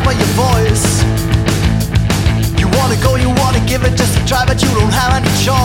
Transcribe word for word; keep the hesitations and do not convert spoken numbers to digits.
of your voice. You wanna go, you wanna give it just a try, but you don't have any choice.